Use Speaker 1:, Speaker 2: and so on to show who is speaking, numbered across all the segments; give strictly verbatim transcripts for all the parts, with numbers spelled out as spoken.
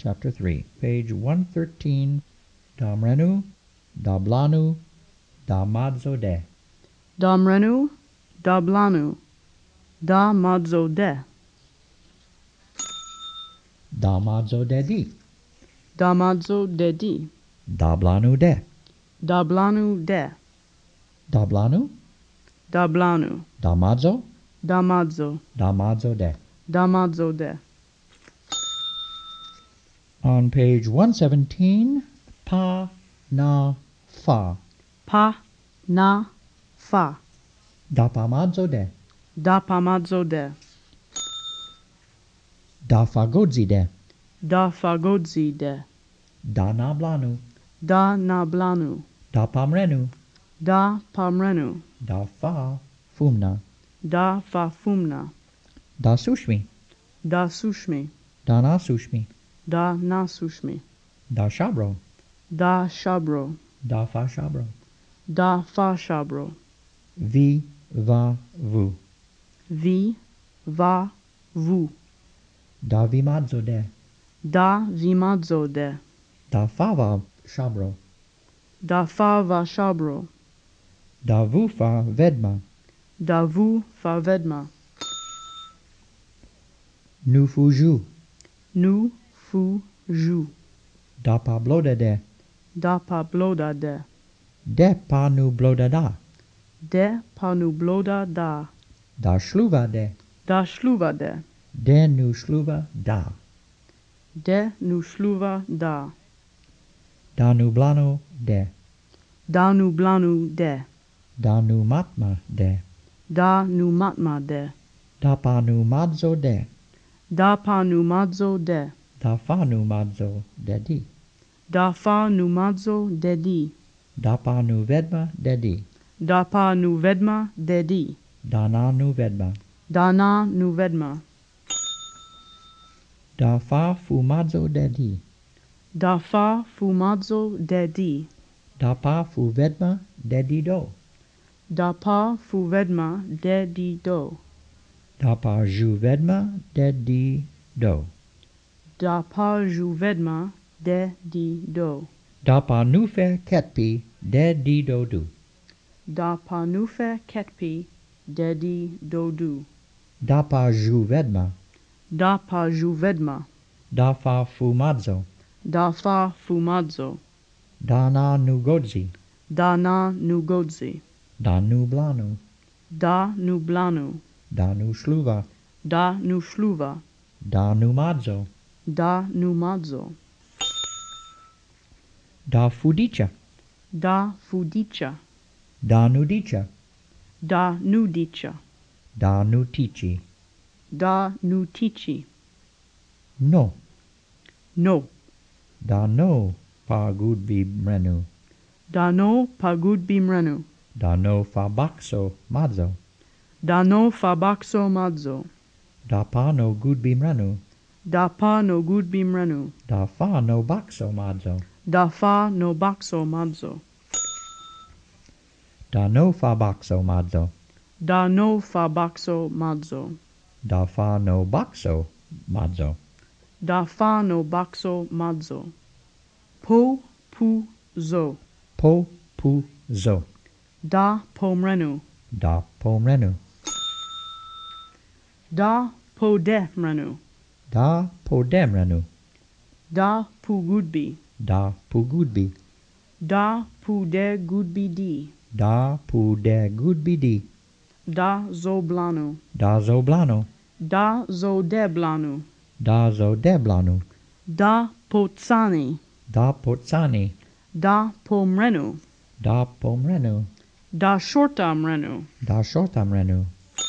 Speaker 1: chapter three, page one thirteen, Damrenu, Dablanu, Damadzode.
Speaker 2: Damrenu, Dablanu, Damadzode.
Speaker 1: Damadzodedi,
Speaker 2: Damadzodedi,
Speaker 1: Dablanu de,
Speaker 2: Dablanu de,
Speaker 1: Dablanu,
Speaker 2: Dablanu,
Speaker 1: Damadzo,
Speaker 2: Damadzo,
Speaker 1: Damadzode.
Speaker 2: Damadzode.
Speaker 1: On page one seventeen, Pa, Na, Fa,
Speaker 2: Pa, na, fa,
Speaker 1: Dapamadzode,
Speaker 2: Dapamadzode,
Speaker 1: Dafagodzide,
Speaker 2: Dafagodzide,
Speaker 1: Danablanu,
Speaker 2: Da nablanu,
Speaker 1: Dapamrenu,
Speaker 2: Da pamrenu,
Speaker 1: Dafa Fumna,
Speaker 2: Da fafumna,
Speaker 1: Dasushmi,
Speaker 2: Da sushmi,
Speaker 1: Danasushmi,
Speaker 2: Da nasushmi,
Speaker 1: Dashabro,
Speaker 2: Da shabro,
Speaker 1: Dafa Shabro,
Speaker 2: Da fa shabro,
Speaker 1: Vi, Va, Vu,
Speaker 2: Vi, va, vu,
Speaker 1: Davimadzode,
Speaker 2: Da vimadzode,
Speaker 1: Dafava Shabro,
Speaker 2: Da fa va shabro,
Speaker 1: Davufa Vedma,
Speaker 2: Da vu fa vedma,
Speaker 1: Nufuju,
Speaker 2: Nu fu ju,
Speaker 1: Dapablodede,
Speaker 2: Da pabloda de,
Speaker 1: Depanublodada,
Speaker 2: De panubloda da,
Speaker 1: Dashluvade,
Speaker 2: Da shluva de,
Speaker 1: Denushluva da,
Speaker 2: De nu shluva da,
Speaker 1: Danublano de,
Speaker 2: Da nu blanu de,
Speaker 1: Danumatma de,
Speaker 2: Da nu matma de,
Speaker 1: Dapanumadzo de,
Speaker 2: Da pa nu madzo de,
Speaker 1: Dafanumadzo dedi,
Speaker 2: Da fa nu madzo de di,
Speaker 1: Dapanuvedma dedi,
Speaker 2: Da pa nu vedma de di,
Speaker 1: Dananuvedma,
Speaker 2: Da na nu vedma,
Speaker 1: Dafafumadzo dedi,
Speaker 2: Da fa fu madzo de di,
Speaker 1: Dapafuvedma dedido,
Speaker 2: Da pa fu vedma de di do,
Speaker 1: Dapajuvedma dedido,
Speaker 2: Da pa ju vedma de di do,
Speaker 1: Dapanufe ketpi dedido du,
Speaker 2: Da pa nufe ketpi de di do du,
Speaker 1: Dapajuvedma,
Speaker 2: Da pa ju vedma,
Speaker 1: Dafafumadzo,
Speaker 2: Da fa fu madzo,
Speaker 1: Dananugodzi,
Speaker 2: Da na nu godzi,
Speaker 1: Danublanu,
Speaker 2: Da nu blanu,
Speaker 1: Danushluva,
Speaker 2: Da nu shluva,
Speaker 1: Danumadzo,
Speaker 2: Da nu madzo,
Speaker 1: Dafudicha,
Speaker 2: Da fudicha,
Speaker 1: Danudicha,
Speaker 2: Da nudicha,
Speaker 1: Danutichi,
Speaker 2: Da nutichi,
Speaker 1: No,
Speaker 2: No,
Speaker 1: Dano Pagudvimrenu,
Speaker 2: Da no pagud bimrenu,
Speaker 1: Dano Fabaxo Madzo,
Speaker 2: Da no fabaxo madzo,
Speaker 1: Dapano Gudbimrenu,
Speaker 2: Da pa no gud bimrenu,
Speaker 1: Dafano Baxo Madzo,
Speaker 2: Da fa no baxo madzo,
Speaker 1: Dano Fabaxo Madzo,
Speaker 2: Da no fabaxo madzo,
Speaker 1: Dafano Baxo Madzo,
Speaker 2: Da fa no baxo madzo, Po pu zo,
Speaker 1: Po Pu Zo,
Speaker 2: Da pomrenu,
Speaker 1: Da Pomrenu,
Speaker 2: Da po de mrenu,
Speaker 1: Da Podemrenu,
Speaker 2: Da pu gudbi,
Speaker 1: Da Pugudbi,
Speaker 2: Da pu de gudbi di,
Speaker 1: Da Pude Gudbidi,
Speaker 2: Da zo blanu,
Speaker 1: Da Zoblano,
Speaker 2: Da zo de blanu,
Speaker 1: Da Zodeblanu,
Speaker 2: Da potsani,
Speaker 1: Da Potsani,
Speaker 2: Da pomrenu,
Speaker 1: Da Pomrenu,
Speaker 2: Da shortamrenu,
Speaker 1: Da Shortamrenu,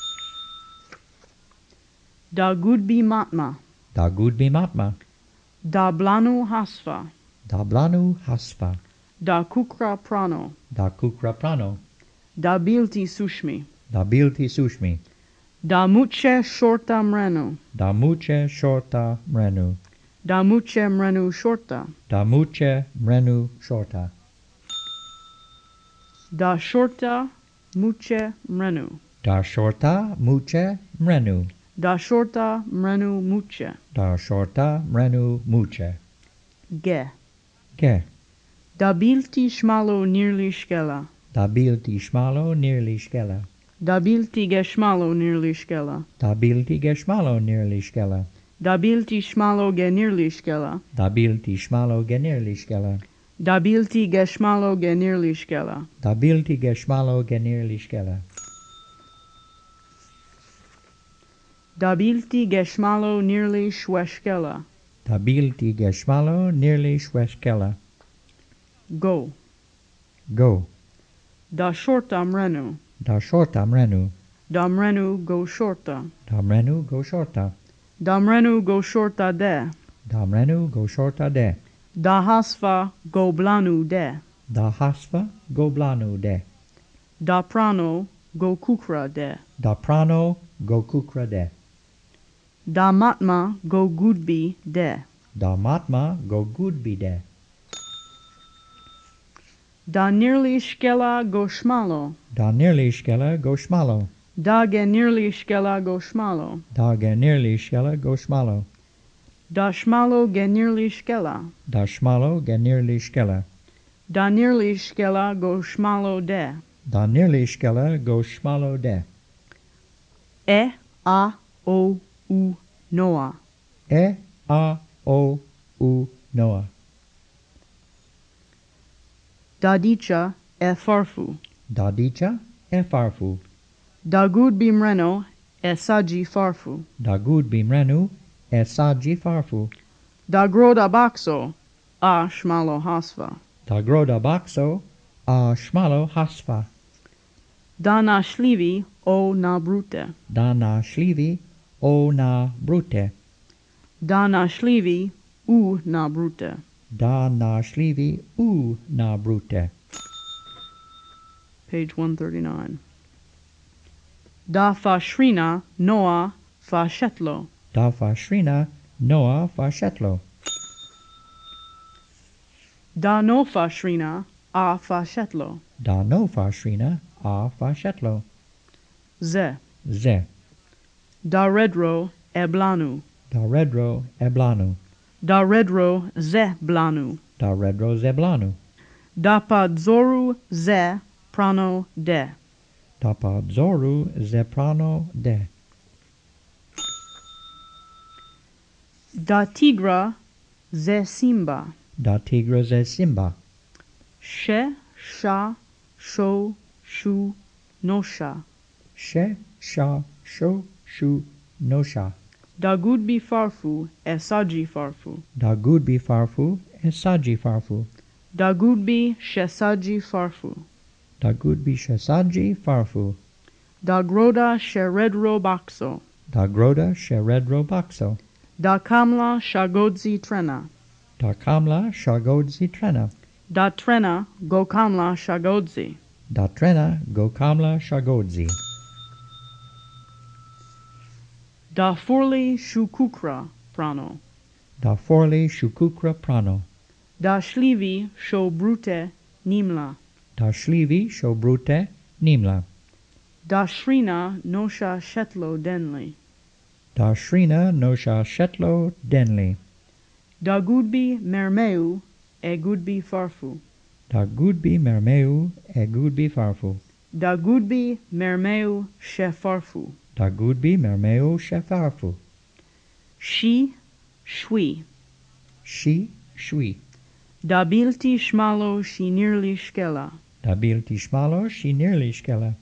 Speaker 2: Da gudbi matma,
Speaker 1: Da Gudbimatma,
Speaker 2: Da blanu hasfa,
Speaker 1: Da Blanu Haspa,
Speaker 2: Da kukra prano,
Speaker 1: Da Kukraprano,
Speaker 2: Da bilti sushmi,
Speaker 1: Da Bilti Sushmi,
Speaker 2: Da muche shortamrenu,
Speaker 1: Da Muche Shorta Mrenu,
Speaker 2: Da muche mrenu shorta,
Speaker 1: Da Muche Mrenu Shorta,
Speaker 2: Da shorta muche mrenu,
Speaker 1: Da Shorta Muche Mrenu,
Speaker 2: Da shorta mrenu muche.
Speaker 1: Da Shorta Mrenu Muche.
Speaker 2: ge.
Speaker 1: Ge.
Speaker 2: Dabilti shmalo nearly skella.
Speaker 1: Dabilti shmalo nearly skella.
Speaker 2: Dabilti geshmalo nearly skella.
Speaker 1: Dabilti geschmalo nearly skella.
Speaker 2: Dabilti shmalo ge nearly skella.
Speaker 1: Dabilti shmalo ge nearly skella.
Speaker 2: Dabilti geshmalo ge nearly skella.
Speaker 1: Dabilti geschmalo ge nearly skella.
Speaker 2: Dabilti geshmalo nearly shweskella.
Speaker 1: Dabilti geschmalo nearly shweskella.
Speaker 2: Go.
Speaker 1: Go.
Speaker 2: Da shorta mrenu.
Speaker 1: Da shorta mrenu.
Speaker 2: Da mrenu go shorta.
Speaker 1: Da mrenu go shorta.
Speaker 2: Da mrenu go shorta de.
Speaker 1: Da mrenu go shorta de.
Speaker 2: Da hasfa go blanu de.
Speaker 1: Da hasva go blanu de.
Speaker 2: Da prano go kukra de.
Speaker 1: Da prano go kukra de.
Speaker 2: Da matma go gudbi de.
Speaker 1: Da matma go gudbi de.
Speaker 2: Da nearly skella go shmalo.
Speaker 1: Da nearly skella go shmalo.
Speaker 2: Da ge nearly skella go shmalo.
Speaker 1: Da ge nearly skella go shmalo.
Speaker 2: Da shmalo ge nearly skella.
Speaker 1: Da shmalo ge nearly skella.
Speaker 2: Da nearly skella go shmalo de.
Speaker 1: Da nearly skella go shmalo de.
Speaker 2: E a o u noa.
Speaker 1: E a o u noa.
Speaker 2: Da dicha e farfu.
Speaker 1: Da dicha e farfu.
Speaker 2: Da gudbi mreno e saji farfu.
Speaker 1: Da gudbi mrenu e saji farfu.
Speaker 2: Da groda baxo a shmalo hasva.
Speaker 1: Da groda baxo a shmalo hasfa.
Speaker 2: Da na shlivi o na brute.
Speaker 1: Da na shlivi o na brute.
Speaker 2: Da na shlivi u na brute.
Speaker 1: Da na shlivi u na brute.
Speaker 2: Page one thirty-nine. Da fa shrina noa fa shetlo.
Speaker 1: Da fa shrina noa fa shetlo.
Speaker 2: Da no fa shrina a fa shetlo.
Speaker 1: Da no fa shrina a fa shetlo.
Speaker 2: Ze.
Speaker 1: Ze.
Speaker 2: Da redro e blanu.
Speaker 1: Da redro e blanu.
Speaker 2: Da redro ze blanu.
Speaker 1: Da redro ze blanu.
Speaker 2: Da pa zoru ze prano de.
Speaker 1: Da pa zoru ze prano de.
Speaker 2: Da tigra ze simba.
Speaker 1: Da tigra ze simba.
Speaker 2: She, sha, sho, shu, nosha.
Speaker 1: She, sha, sho, shu, nosha.
Speaker 2: Da gudbi farfu e saji farfu.
Speaker 1: Da gudbi farfu e saji farfu.
Speaker 2: Da gudbi shesaji farfu.
Speaker 1: Da gudbi shesaji farfu.
Speaker 2: Da groda sheredro baxo.
Speaker 1: Da groda sheredro baxo.
Speaker 2: Da kamla shagodzi trena.
Speaker 1: Da kamla shagodzi trena.
Speaker 2: Da trena go kamla shagodzi.
Speaker 1: Da trena go kamla shagodzi.
Speaker 2: Da furli shukukra prano.
Speaker 1: Da forli shukukra prano.
Speaker 2: Da shlivi sho brute nimla.
Speaker 1: Da shlivi sho brute nimla.
Speaker 2: Da shrina nosha shetlo denli.
Speaker 1: Da shrina nosha shetlo denli.
Speaker 2: Da gudbi mermeu e gudbi farfu.
Speaker 1: Da gudbi mermeu e gudbi farfu.
Speaker 2: Da gudbi mermeu she farfu.
Speaker 1: Da gudbi mermeu she farfu.
Speaker 2: Shi, shwi.
Speaker 1: Shi, shwi.
Speaker 2: Da bilti shmalo shi nearly skella.
Speaker 1: Da bilti shmalo shi nearly skella.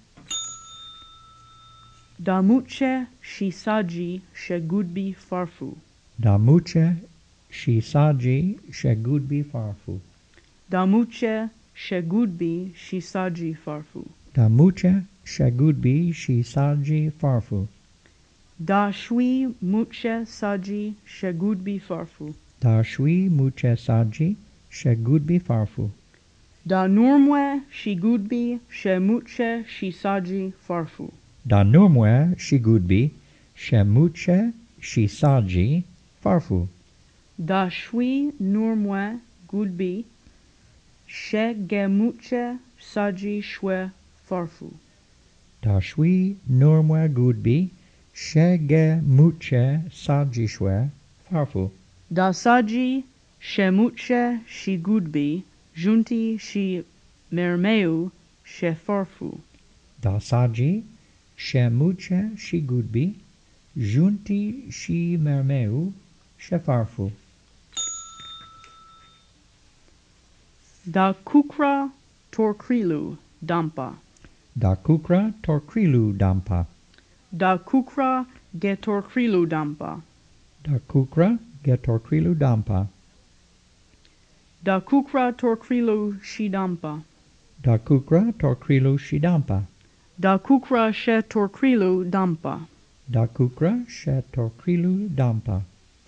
Speaker 2: Da muche shi saji she gudbi farfu.
Speaker 1: Da muche shi saji she gudbi farfu.
Speaker 2: Da muche she gudbi shi saji farfu.
Speaker 1: Da muche she gudbi shi saji farfu.
Speaker 2: Da shwi muche saji she gudbi farfu.
Speaker 1: Da shwi muche saji she gudbi farfu.
Speaker 2: Da nurmwe shi gudbi she muche shi saji farfu.
Speaker 1: Da nurmwe shi gudbi she muche shi saji farfu.
Speaker 2: Da shwi nurmwe gudbi she ge muche saji shwe farfu.
Speaker 1: Da shwi nurmwe gudbi she ge muche saji shwe farfu.
Speaker 2: Da saji Shemuche shi gudbi, junti shi mermeu she farfu.
Speaker 1: Da saggi, she muche, she gudbi, junti she mermeu, she farfu.
Speaker 2: Da kukra torkrilu dampa.
Speaker 1: Da kukra torkrilu dampa.
Speaker 2: Da kukra ge torkrilu dampa.
Speaker 1: Da kukra get torkrilu dampa.
Speaker 2: Da kukra torkrilu shidampa.
Speaker 1: Da kukra torkrilu shidampa.
Speaker 2: Da kukra she torkrilu dampa.
Speaker 1: Da kukra she torkrilu dampa.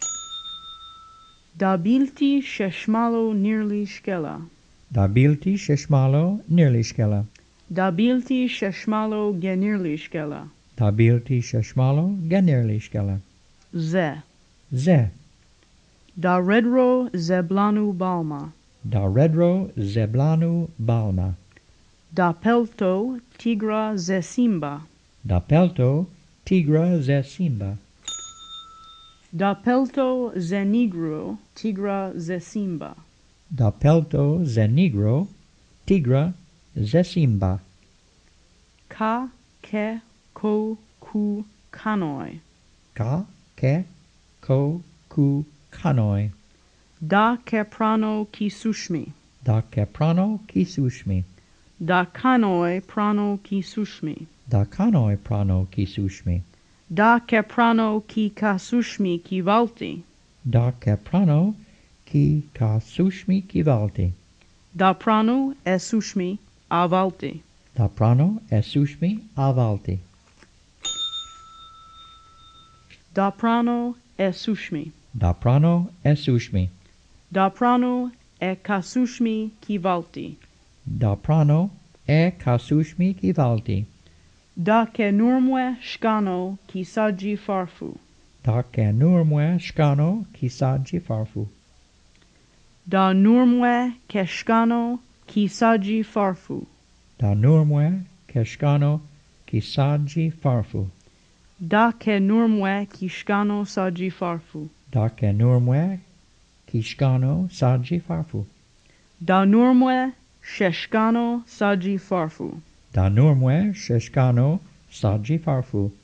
Speaker 2: Da bilti sheshmalo nirli shkela.
Speaker 1: Da bilti sheshmalo nirli shkela.
Speaker 2: Da bilti sheshmalo genirli shkela.
Speaker 1: Da bilti sheshmalo genirli shkela.
Speaker 2: Ze.
Speaker 1: Ze.
Speaker 2: Da redro zeblanu balma.
Speaker 1: Da redro zeblanu balma.
Speaker 2: Da pelto tigra ze simba.
Speaker 1: Da pelto tigra ze simba.
Speaker 2: Da pelto ze nigro tigra ze simba.
Speaker 1: Da pelto ze nigro tigra ze simba.
Speaker 2: Ka ke ko ku kanoi.
Speaker 1: Ka ke ko ku kanoi.
Speaker 2: Da ke prano ki sushmi.
Speaker 1: Da ke prano ki sushmi.
Speaker 2: Da kanoi prano ki sushmi.
Speaker 1: Da kanoi prano ki sushmi.
Speaker 2: Da ke prano ki ka sushmi ki valti.
Speaker 1: Da ke prano ki ka sushmi ki valti.
Speaker 2: Da prano e sushmi avalti.
Speaker 1: Da prano e sushmi avalti.
Speaker 2: Da prano e sushmi.
Speaker 1: Da prano e sushmi.
Speaker 2: Da prano e kasushmi ki valti.
Speaker 1: Da prano e kasushmi ki valti.
Speaker 2: Da ke nurmwe shkano ki saji farfu.
Speaker 1: Da ke nurmwe shkano ki saji farfu.
Speaker 2: Da nurmwe ke shkano ki saji farfu.
Speaker 1: Da nurmwe ke shkano ki saji farfu.
Speaker 2: Da ke nurmwe ki shkano saji farfu.
Speaker 1: Da ke nurmwe ki shkano saji farfu.
Speaker 2: Da nurmwe sheshkano saji farfu.
Speaker 1: Da nurmwe sheshkano saji farfu.